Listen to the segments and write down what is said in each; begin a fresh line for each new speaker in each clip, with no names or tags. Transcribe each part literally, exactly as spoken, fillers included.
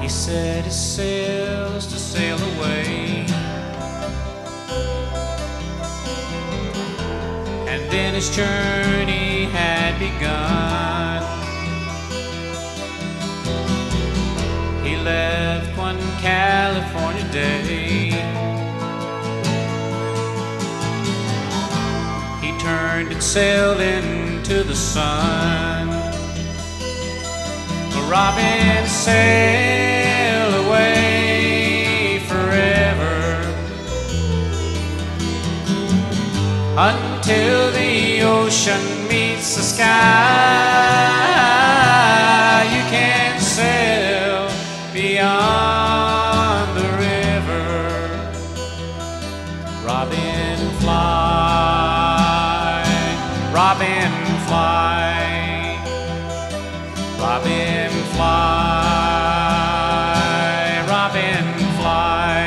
set his sails to sail away, and then his journey had begun. He left one California day. He turned and sailed into the sun. Robin sailed away forever, until the ocean meets the sky. You can't sail beyond the river. Robin, fly, Robin, fly, Robin, fly, Robin, fly.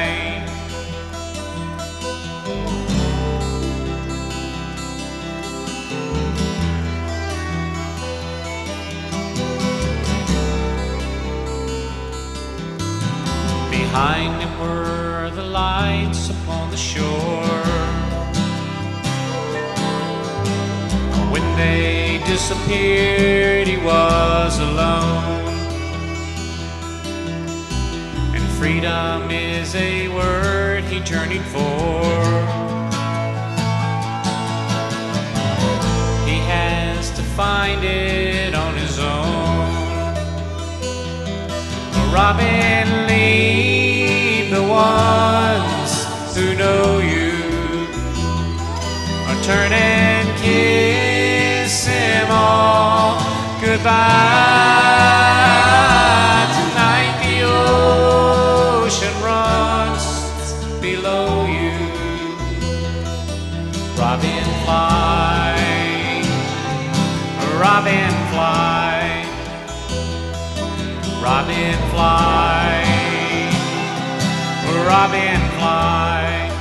Behind him were the lights upon the shore. When they disappeared, he was alone. And freedom is a word he journeyed for. He has to find it on his own. Robin, leave the ones who know you, or turn and kiss him all goodbye. Tonight the ocean runs below you. Robin, fly, Robin, fly, Robin, fly, Robin, fly.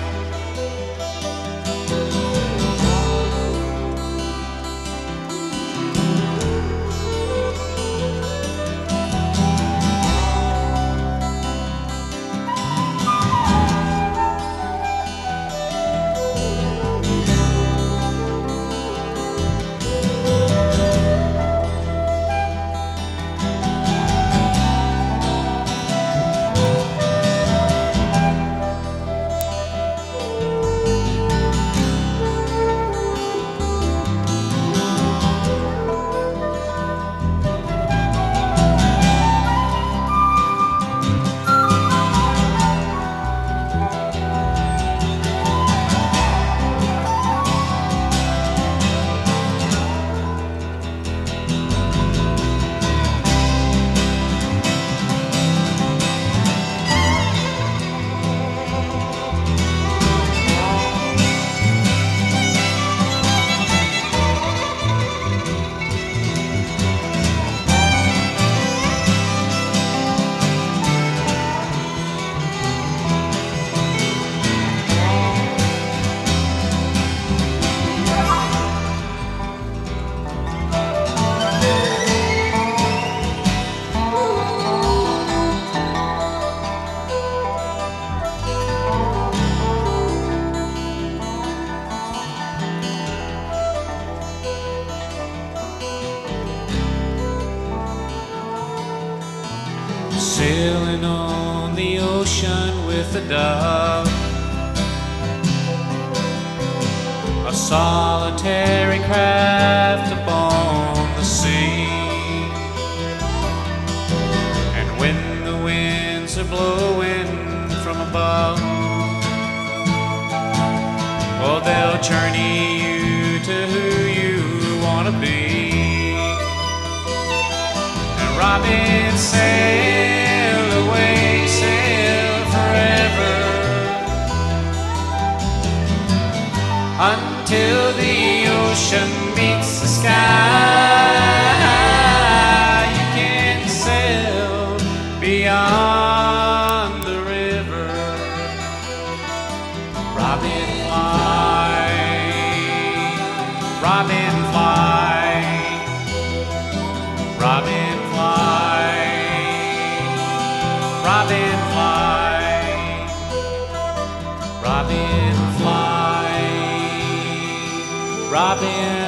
Sailing on the ocean with a dove, a solitary craft upon the sea. And when the winds are blowing from above, well, they'll journey you to who you want to be. And Robin sail away, sail forever, until the ocean meets the sky. You can't sail beyond the river. Robin, fly, Robin, fly, Robin, fly, Robin fly, robin fly, robin